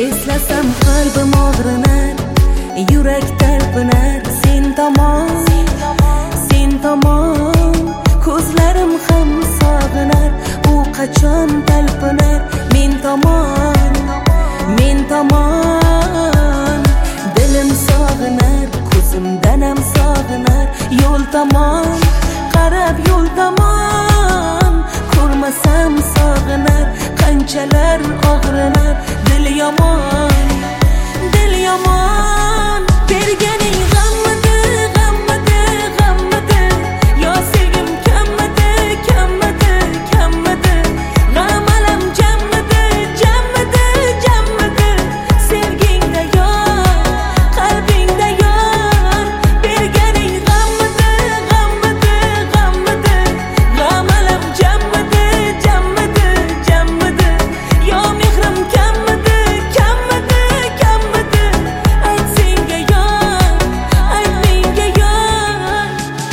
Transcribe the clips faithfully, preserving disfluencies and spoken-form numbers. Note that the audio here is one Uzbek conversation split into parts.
Eslasam qalbim og'rinar, yurak talpinar. Sen tomon, sen tomon, ko'zlarim ham sog'inar. U qachon talpinar, men tomon, men tomon. Dilim sog'inar, ko'zimdan ham sog'inar. Yo'l tomon, qarab yo'l tomon, ko'rmasam sog'inar. Qanchalar og'rinar, dil yomon, dil yomon. Berganing g'ammidi, g'ammidi, g'ammidi. Yo sevgim kammidi, kammidi, kammidi. G'am alam jammidi, jammidi, jammidi. Sevgingda yor, qalbingda yor. Berganing g'ammidi, g'ammidi, g'ammidi. G'am alam jammidi, jammidi, jammidi. Yo mehrim kammidi, kammidi, kammidi. Ayt senga yor, ayt menga yor.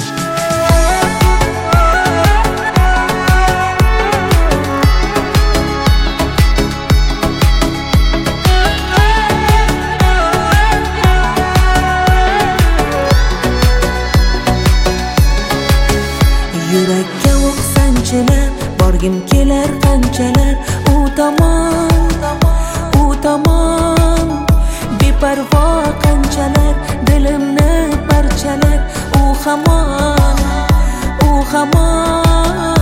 Yurakka o'q sanchilar, borgim kelar qanchalar. U tomon, u tomon, beparvo qanchalar. Dilimni parchalar, u hamon, u hamon.